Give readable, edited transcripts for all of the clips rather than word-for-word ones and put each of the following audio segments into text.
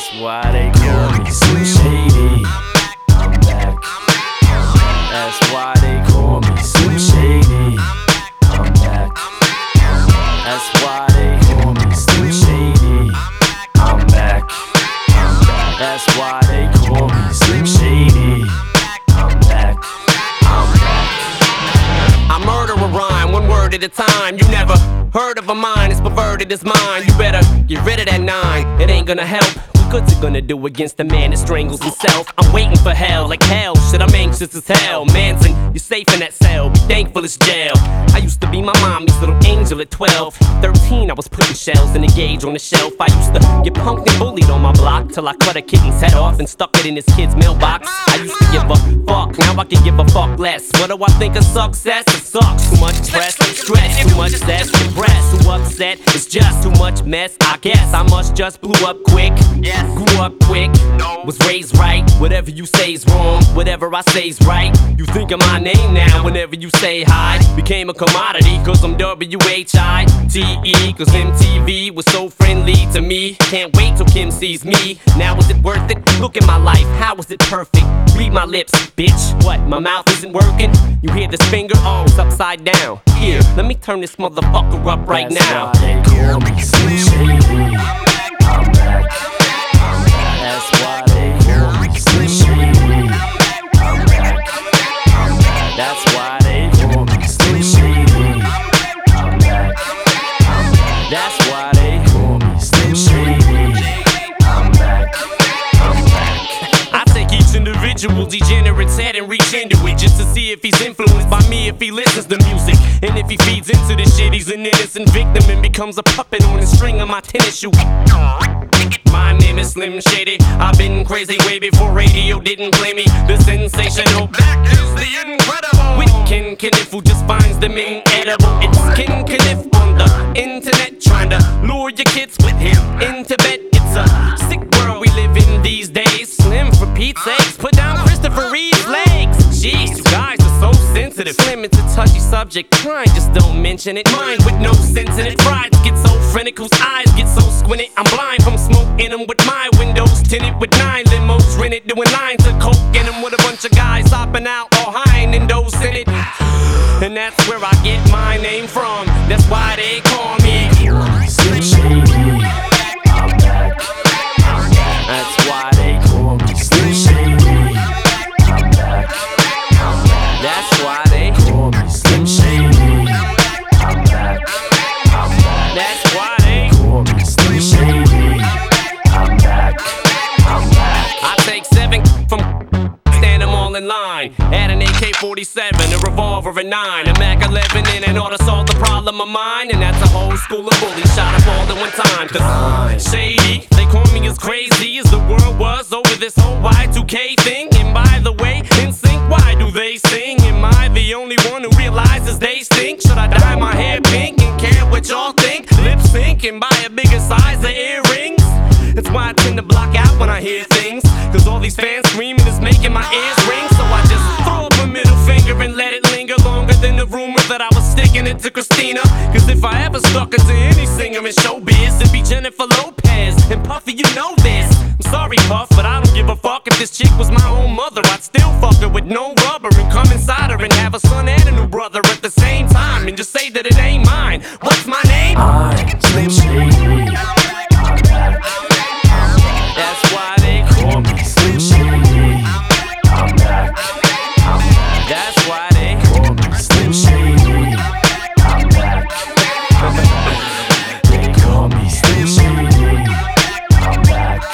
That's why they call me Slim Shady. I'm back. That's why they call me Slim Shady. I'm back. That's why they call me Slim Shady. I'm back. That's why they call me Slim Shady. I'm back. I murder a rhyme, one word at a time. You never heard of a mind, it's perverted as mine. You better get rid of that 9, it ain't gonna help. What good's it gonna do against a man that strangles himself? I'm waiting for hell, like hell, shit, I'm anxious as hell. Manson, you're safe in that cell, be thankful it's jail. I used to be my mommy's little angel at 12. 13, I was putting shells in the gauge on the shelf. I used to get punked and bullied on my block till I cut a kitten's head off and stuck it in his kid's mailbox. I used to give a fuck, now I can give a fuck less. What do I think of success? It sucks, too much press, stress, too much zest, depressed. Too upset, it's just too much mess. I guess I must just blew up quick. Grew up quick, was raised right. Whatever you say's wrong, whatever I say's right. You think of my name now whenever you say hi. Became a commodity cause I'm W-H-I-T-E. Cause MTV was so friendly to me. Can't wait till Kim sees me. Now is it worth it? Look at my life, how is it perfect? Read my lips, bitch. What, my mouth isn't working? You hear this finger? Oh, it's upside down. Here, let me turn this motherfucker up right now. That's why they call me Slim Shady. I'm back. That's why they call me Slim Shady. I'm back. That's why they call me Slim Shady. I'm back. That's why they call me Slim Shady. I'm back. I take each individual degenerate's head and reach into it just to see if he's influenced by me, if he listens to music. And if he feeds into this shit, he's an innocent victim and becomes a puppet on the string of my tennis shoe. My name is Slim Shady. I've been crazy way before radio didn't play me. The sensational, that is the incredible. With Ken Kniff, who just finds them inedible. It's Ken Kniff on the internet, trying to lure your kids with him into bed. It's a sick world we live in these days. Slim, for Pete's sakes, put down Christopher Reeve's legs. Jeez, you guys are so sensitive. Slim, it's a touchy subject, try and just don't mention it. Mind with no sense in it. Brides get so frantic, whose eyes get so squinted. I'm blind from smoke in them with my windows tinted with 9 limos rented, doing lines of coke in them with a bunch of guys hopping out all high and those in it. And that's where I get my name from. That's why they call me Slim Shady. I'm back. That's why they call me Slim Shady. I'm back. That's why they call me Slim Shady. I'm back. That's why they call me Slim Shady. I'm back. I take 7 from stand them all in line. Add an AK-47, a revolver, a 9, a Mac 11 in and ought to solve the problem of mine. And that's a whole school of bullies shot up all at one time. Cause Shady, they call me as crazy as the world was over this whole Y2K thing. And by the way, NSYNC, why do they sing? Am I the only one who realizes they stink? Should I dye my hair pink and care what y'all think? Lip sync and buy a bigger size of earrings? That's why I tend to block out when I hear things. Cause all these fans screaming is making my ears ring. So I just throw up a middle finger and let it linger longer than the rumor that I was sticking it to Christina. Cause if I ever stuck it to any singer in showbiz, it'd be Jennifer Lopez. And Puffy, you know this. I'm sorry, Puff, but I don't give a fuck. If this chick was my own mother, I'd still fuck her with no rubber and come inside her and have a son and a new brother at the same time and just say that it ain't mine. What's my name? I'm Slim Shady. I'm back. That's why they Call me Slim Shady. I'm back. That's why they call me Slim Shady. I'm back. They call me Slim Shady. I'm back.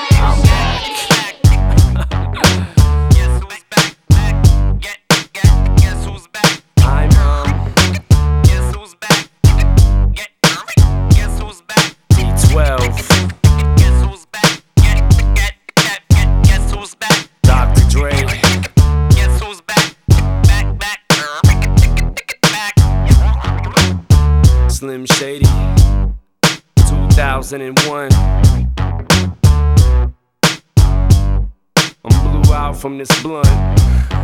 Guess who's back? Guess who's back? Guess who's back? Guess who's back? D12. Guess who's back? Guess who's back? Dr. Dre. Guess who's back? Back. Slim Shady. 2001. I'm blew out from this blunt.